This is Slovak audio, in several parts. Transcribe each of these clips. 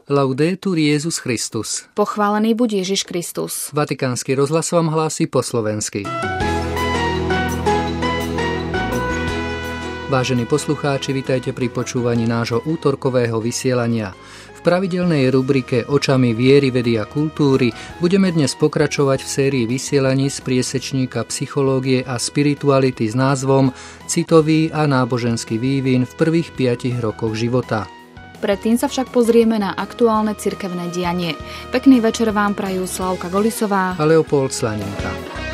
Laudetur Jesus Christus. Pochválený buď Ježiš Kristus. Vatikánsky rozhlas vám hlási po slovensky. Vážení poslucháči, vitajte pri počúvaní nášho útorkového vysielania. V pravidelnej rubrike Očami viery, vedy a kultúry budeme dnes pokračovať v sérii vysielaní z priesečníka psychológie a spirituality s názvom Citový a náboženský vývin v prvých 5 rokoch života. Predtým sa však pozrieme na aktuálne cirkevné dianie. Pekný večer vám prajú Slávka Golisová a Leopold Slanenka.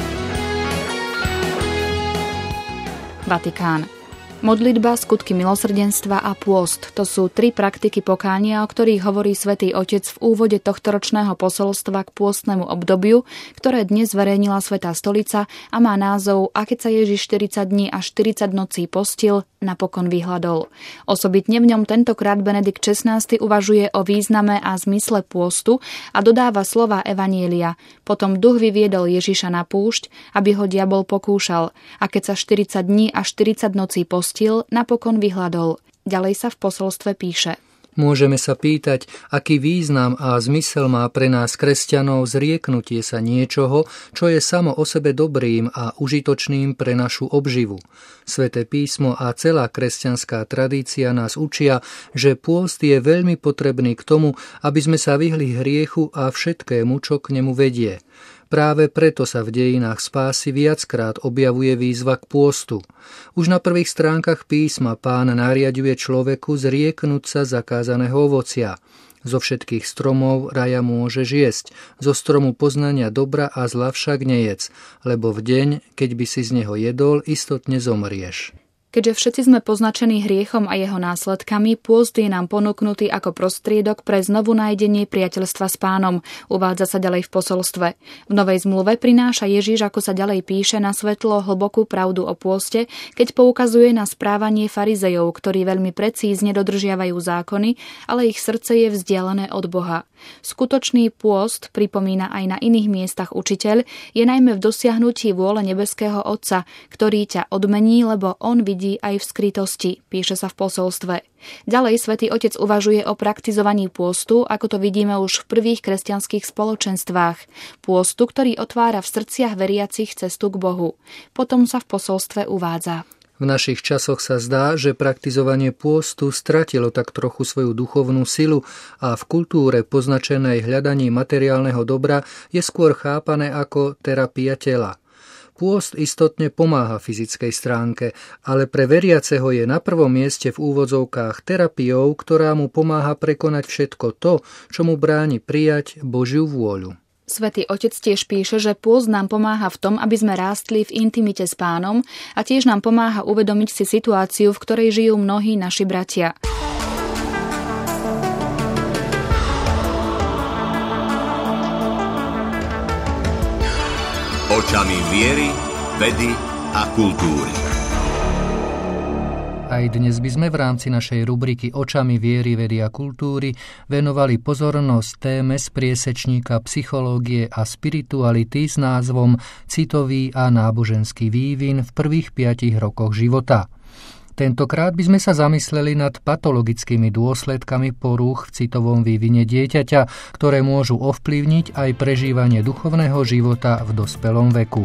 Vatikán. Modlitba, skutky milosrdenstva a pôst. To sú 3 praktiky pokánia, o ktorých hovorí Svätý Otec v úvode tohtoročného posolstva k pôstnemu obdobiu, ktoré dnes zverejnila Svätá stolica a má názov A keď sa Ježiš 40 dní a 40 nocí postil, napokon vyhladol. Osobitne v ňom tentokrát Benedikt XVI uvažuje o význame a zmysle pôstu a dodáva slova Evanjelia. Potom duch vyviedol Ježiša na púšť, aby ho diabol pokúšal. A keď sa 40 dní a 40 nocí postil, napokon vyhladol. Ďalej sa v posolstve píše: Môžeme sa pýtať, aký význam a zmysel má pre nás kresťanov zrieknutie sa niečoho, čo je samo o sebe dobrým a užitočným pre našu obživu. Sväté písmo a celá kresťanská tradícia nás učia, že pôst je veľmi potrebný k tomu, aby sme sa vyhli hriechu a všetkému, čo k nemu vedie. Práve preto sa v dejinách spásy viackrát objavuje výzva k pôstu. Už na prvých stránkach písma Pán nariaďuje človeku zrieknúť sa zakázaného ovocia. Zo všetkých stromov raja môžeš jesť, zo stromu poznania dobra a zla však nejedz, lebo v deň, keď by si z neho jedol, istotne zomrieš. Keďže všetci sme poznačení hriechom a jeho následkami, pôst je nám ponúknutý ako prostriedok pre znovu nájdenie priateľstva s Pánom, uvádza sa ďalej v posolstve. V Novej zmluve prináša Ježiš, ako sa ďalej píše, na svetlo hlbokú pravdu o pôste, keď poukazuje na správanie farizejov, ktorí veľmi precízne dodržiavajú zákony, ale ich srdce je vzdialené od Boha. Skutočný pôst, pripomína aj na iných miestach učiteľ, je najmä v dosiahnutí vôle nebeského Otca, ktorý ťa odmení, lebo on vidí aj v skrytosti, píše sa v posolstve. Ďalej Svätý Otec uvažuje o praktizovaní pôstu, ako to vidíme už v prvých kresťanských spoločenstvách. Pôstu, ktorý otvára v srdciach veriacich cestu k Bohu. Potom sa v posolstve uvádza: V našich časoch sa zdá, že praktizovanie pôstu stratilo tak trochu svoju duchovnú silu a v kultúre poznačenej hľadaním materiálneho dobra je skôr chápané ako terapia tela. Pôst istotne pomáha fyzickej stránke, ale pre veriaceho je na prvom mieste v úvodzovkách terapiou, ktorá mu pomáha prekonať všetko to, čo mu bráni prijať Božiu vôľu. Svätý Otec tiež píše, že pôst nám pomáha v tom, aby sme rástli v intimite s Pánom a tiež nám pomáha uvedomiť si situáciu, v ktorej žijú mnohí naši bratia. Očami viery, vedy a kultúry. Aj dnes by sme v rámci našej rubriky Očami viery, vedy a kultúry venovali pozornosť téme z priesečníka psychológie a spirituality s názvom Citový a náboženský vývin v prvých 5 rokoch života. Tentokrát by sme sa zamysleli nad patologickými dôsledkami porúch v citovom vývine dieťaťa, ktoré môžu ovplyvniť aj prežívanie duchovného života v dospelom veku.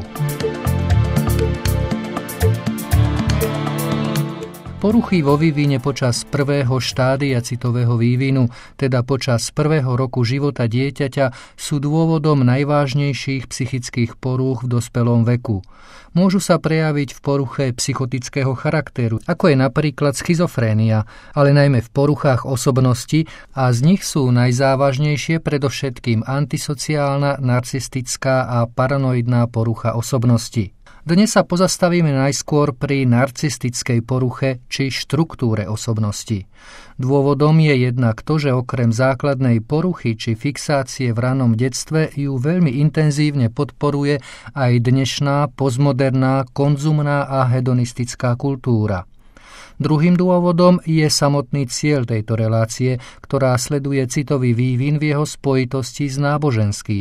Poruchy vo vývine počas prvého štádia citového vývinu, teda počas prvého roku života dieťaťa, sú dôvodom najvážnejších psychických porúch v dospelom veku. Môžu sa prejaviť v poruche psychotického charakteru, ako je napríklad schizofrénia, ale najmä v poruchách osobnosti a z nich sú najzávažnejšie predovšetkým antisociálna, narcistická a paranoidná porucha osobnosti. Dnes sa pozastavíme najskôr pri narcistickej poruche či štruktúre osobnosti. Dôvodom je jednak to, že okrem základnej poruchy či fixácie v ranom detstve ju veľmi intenzívne podporuje aj dnešná postmoderná, konzumná a hedonistická kultúra. Druhým dôvodom je samotný cieľ tejto relácie, ktorá sleduje citový vývin v jeho spojitosti s náboženským.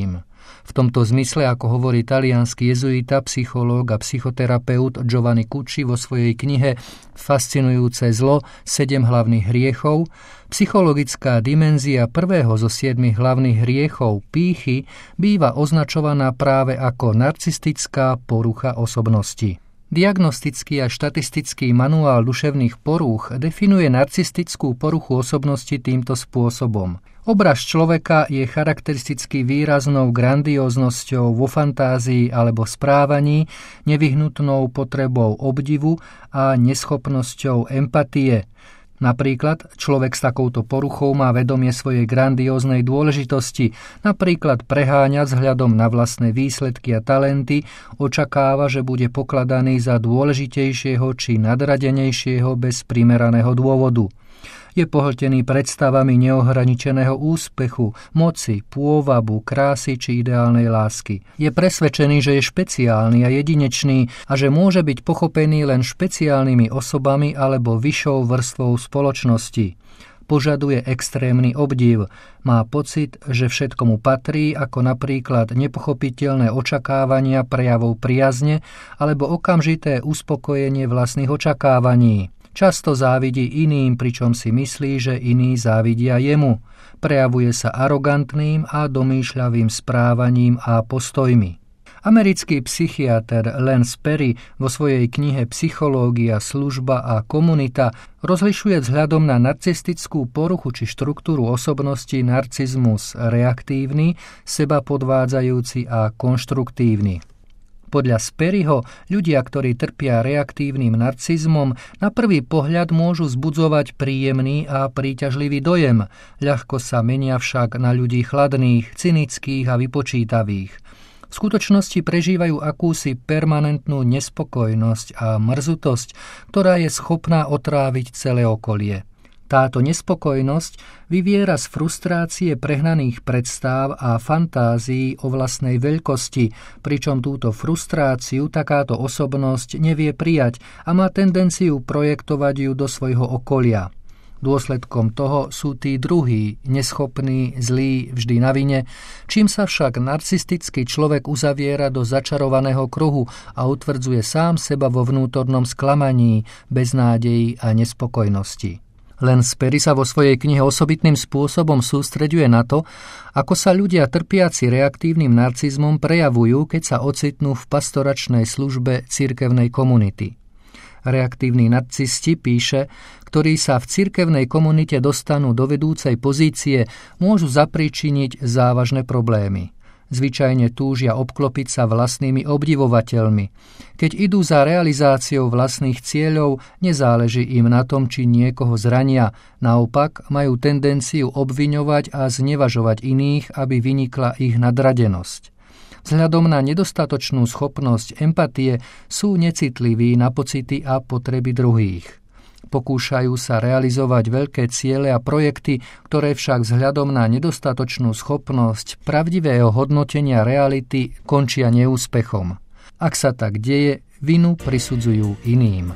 V tomto zmysle, ako hovorí taliansky jezuita, psychológ a psychoterapeut Giovanni Cucci vo svojej knihe Fascinujúce zlo, 7 hlavných hriechov, psychologická dimenzia prvého zo 7 hlavných hriechov, pýchy, býva označovaná práve ako narcistická porucha osobnosti. Diagnostický a štatistický manuál duševných porúch definuje narcistickú poruchu osobnosti týmto spôsobom. Obraz človeka je charakteristicky výraznou grandióznosťou vo fantázii alebo správaní, nevyhnutnou potrebou obdivu a neschopnosťou empatie. Napríklad človek s takouto poruchou má vedomie svojej grandióznej dôležitosti, napríklad preháňa vzhľadom na vlastné výsledky a talenty, očakáva, že bude pokladaný za dôležitejšieho či nadradenejšieho bez primeraného dôvodu. Je pohltený predstavami neohraničeného úspechu, moci, pôvabu, krásy či ideálnej lásky. Je presvedčený, že je špeciálny a jedinečný a že môže byť pochopený len špeciálnymi osobami alebo vyššou vrstvou spoločnosti. Požaduje extrémny obdiv. Má pocit, že všetko mu patrí, ako napríklad nepochopiteľné očakávania prejavov priazne alebo okamžité uspokojenie vlastných očakávaní. Často závidí iným, pričom si myslí, že iní závidia jemu. Prejavuje sa arogantným a domýšľavým správaním a postojmi. Americký psychiater Len Sperry vo svojej knihe Psychológia, služba a komunita rozlišuje vzhľadom na narcistickú poruchu či štruktúru osobnosti narcizmus reaktívny, seba podvádzajúci a konštruktívny. Podľa Sperryho ľudia, ktorí trpia reaktívnym narcizmom, na prvý pohľad môžu vzbudzovať príjemný a príťažlivý dojem, ľahko sa menia však na ľudí chladných, cynických a vypočítavých. V skutočnosti prežívajú akúsi permanentnú nespokojnosť a mrzutosť, ktorá je schopná otráviť celé okolie. Táto nespokojnosť vyviera z frustrácie prehnaných predstáv a fantázií o vlastnej veľkosti, pričom túto frustráciu takáto osobnosť nevie prijať a má tendenciu projektovať ju do svojho okolia. Dôsledkom toho sú tí druhí, neschopní, zlí, vždy na vine, čím sa však narcistický človek uzaviera do začarovaného kruhu a utvrdzuje sám seba vo vnútornom sklamaní, beznádeji a nespokojnosti. Len Sperry sa vo svojej knihe osobitným spôsobom sústreďuje na to, ako sa ľudia trpiaci reaktívnym narcizmom prejavujú, keď sa ocitnú v pastoračnej službe cirkevnej komunity. Reaktívni narcisti, píše, ktorí sa v cirkevnej komunite dostanú do vedúcej pozície, môžu zapríčiniť závažné problémy. Zvyčajne túžia obklopiť sa vlastnými obdivovateľmi. Keď idú za realizáciou vlastných cieľov, nezáleží im na tom, či niekoho zrania. Naopak, majú tendenciu obviňovať a znevažovať iných, aby vynikla ich nadradenosť. Vzhľadom na nedostatočnú schopnosť empatie sú necitliví na pocity a potreby druhých. Pokúšajú sa realizovať veľké ciele a projekty, ktoré však vzhľadom na nedostatočnú schopnosť pravdivého hodnotenia reality končia neúspechom. Ak sa tak deje, vinu prisudzujú iným.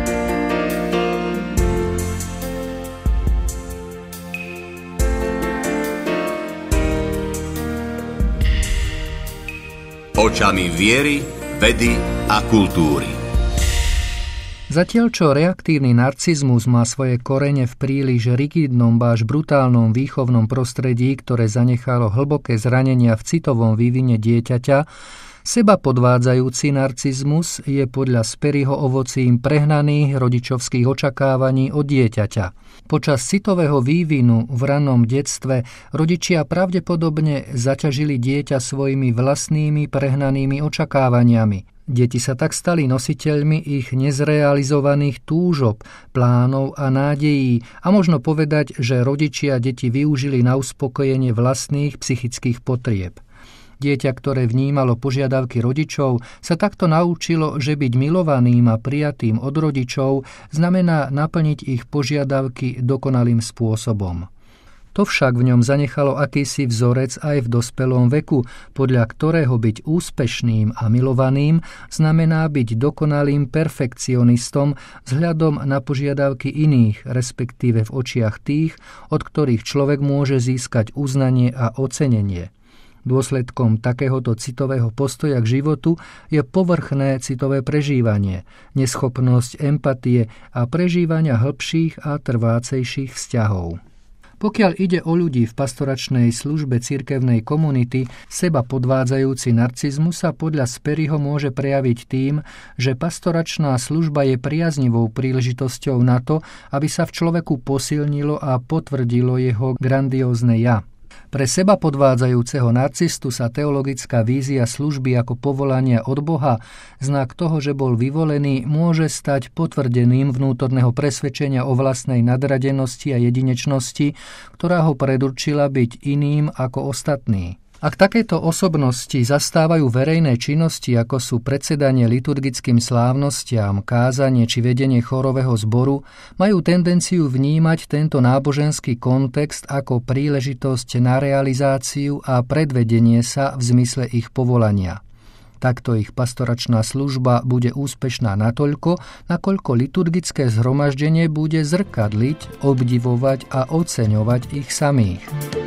Očami viery, vedy a kultúry. Zatiaľ, čo reaktívny narcizmus má svoje korene v príliš rigidnom, až brutálnom výchovnom prostredí, ktoré zanechalo hlboké zranenia v citovom vývine dieťaťa, seba podvádzajúci narcizmus je podľa Sperryho ovocím prehnaných rodičovských očakávaní od dieťaťa. Počas citového vývinu v ranom detstve rodičia pravdepodobne zaťažili dieťa svojimi vlastnými prehnanými očakávaniami. Deti sa tak stali nositeľmi ich nezrealizovaných túžob, plánov a nádejí a možno povedať, že rodičia deti využili na uspokojenie vlastných psychických potrieb. Dieťa, ktoré vnímalo požiadavky rodičov, sa takto naučilo, že byť milovaným a prijatým od rodičov znamená naplniť ich požiadavky dokonalým spôsobom. To však v ňom zanechalo akýsi vzorec aj v dospelom veku, podľa ktorého byť úspešným a milovaným znamená byť dokonalým perfekcionistom vzhľadom na požiadavky iných, respektíve v očiach tých, od ktorých človek môže získať uznanie a ocenenie. Dôsledkom takéhoto citového postoja k životu je povrchné citové prežívanie, neschopnosť empatie a prežívania hĺbších a trvácejších vzťahov. Pokiaľ ide o ľudí v pastoračnej službe cirkevnej komunity, seba podvádzajúci narcizmus sa podľa Sperryho môže prejaviť tým, že pastoračná služba je priaznivou príležitosťou na to, aby sa v človeku posilnilo a potvrdilo jeho grandiózne ja. Pre seba podvádzajúceho narcistu sa teologická vízia služby ako povolania od Boha, znak toho, že bol vyvolený, môže stať potvrdeným vnútorného presvedčenia o vlastnej nadradenosti a jedinečnosti, ktorá ho predurčila byť iným ako ostatní. Ak takéto osobnosti zastávajú verejné činnosti, ako sú predsedanie liturgickým slávnostiam, kázanie či vedenie chórového zboru, majú tendenciu vnímať tento náboženský kontext ako príležitosť na realizáciu a predvedenie sa v zmysle ich povolania. Takto ich pastoračná služba bude úspešná natoľko, nakoľko liturgické zhromaždenie bude zrkadliť, obdivovať a oceňovať ich samých.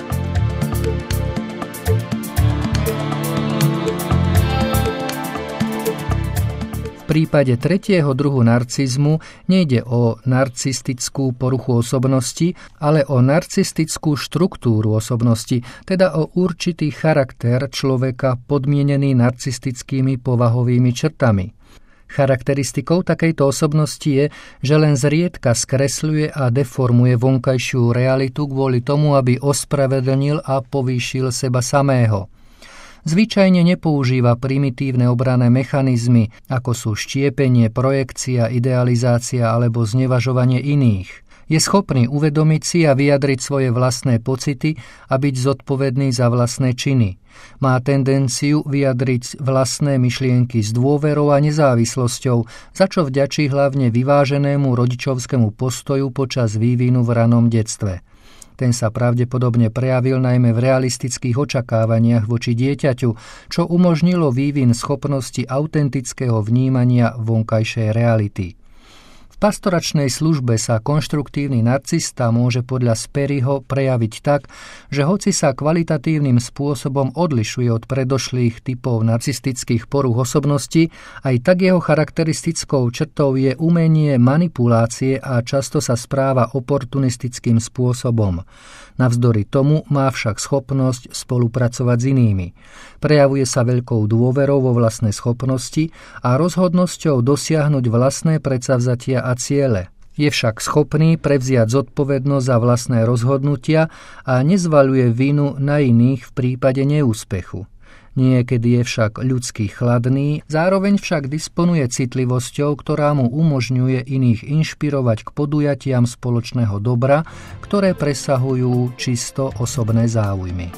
V prípade tretieho druhu narcizmu nejde o narcistickú poruchu osobnosti, ale o narcistickú štruktúru osobnosti, teda o určitý charakter človeka podmienený narcistickými povahovými črtami. Charakteristikou takejto osobnosti je, že len zriedka skresľuje a deformuje vonkajšiu realitu kvôli tomu, aby ospravedlnil a povýšil seba samého. Zvyčajne nepoužíva primitívne obranné mechanizmy, ako sú štiepenie, projekcia, idealizácia alebo znevažovanie iných. Je schopný uvedomiť si a vyjadriť svoje vlastné pocity a byť zodpovedný za vlastné činy. Má tendenciu vyjadriť vlastné myšlienky s dôverou a nezávislosťou, za čo vďačí hlavne vyváženému rodičovskému postoju počas vývinu v ranom detstve. Ten sa pravdepodobne prejavil najmä v realistických očakávaniach voči dieťaťu, čo umožnilo vývin schopnosti autentického vnímania vonkajšej reality. V pastoračnej službe sa konštruktívny narcista môže podľa Sperryho prejaviť tak, že hoci sa kvalitatívnym spôsobom odlišuje od predošlých typov narcistických porúch osobnosti, aj tak jeho charakteristickou črtou je umenie manipulácie a často sa správa oportunistickým spôsobom. Navzdory tomu má však schopnosť spolupracovať s inými. Prejavuje sa veľkou dôverou vo vlastné schopnosti a rozhodnosťou dosiahnuť vlastné predsavzatia a ciele. Je však schopný prevziať zodpovednosť za vlastné rozhodnutia a nezvaľuje vinu na iných v prípade neúspechu. Niekedy je však ľudský chladný, zároveň však disponuje citlivosťou, ktorá mu umožňuje iných inšpirovať k podujatiam spoločného dobra, ktoré presahujú čisto osobné záujmy.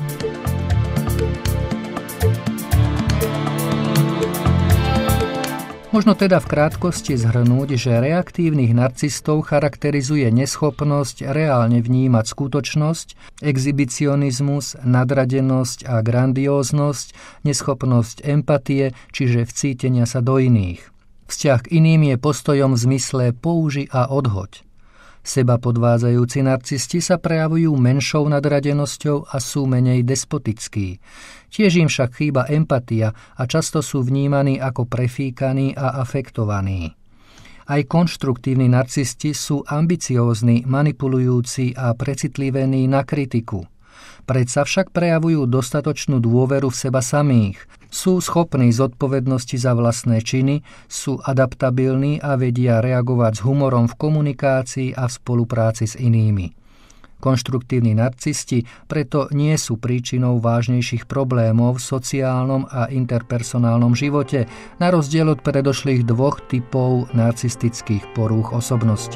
Možno teda v krátkosti zhrnúť, že reaktívnych narcistov charakterizuje neschopnosť reálne vnímať skutočnosť, exhibicionizmus, nadradenosť a grandióznosť, neschopnosť empatie, čiže vcítenia sa do iných. Vzťah k iným je postojom v zmysle použi a odhoď. Seba podvádzajúci narcisti sa prejavujú menšou nadradenosťou a sú menej despotickí. Tiež im však chýba empatia a často sú vnímaní ako prefíkaní a afektovaní. Aj konštruktívni narcisti sú ambiciózni, manipulujúci a precitlivení na kritiku. Predsa však prejavujú dostatočnú dôveru v seba samých. Sú schopní zodpovednosti za vlastné činy, sú adaptabilní a vedia reagovať s humorom v komunikácii a v spolupráci s inými. Konštruktívni narcisti preto nie sú príčinou vážnejších problémov v sociálnom a interpersonálnom živote, na rozdiel od predošlých dvoch typov narcistických porúch osobnosti.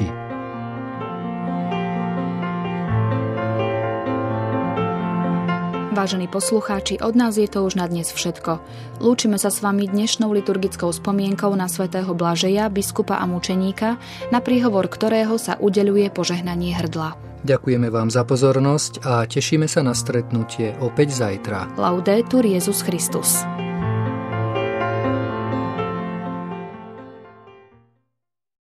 Vážení poslucháči, od nás je to už na dnes všetko. Lúčime sa s vami dnešnou liturgickou spomienkou na svätého Blažeja, biskupa a mučeníka, na príhovor ktorého sa udeľuje požehnanie hrdla. Ďakujeme vám za pozornosť a tešíme sa na stretnutie opäť zajtra. Laudetur Jesus Christus.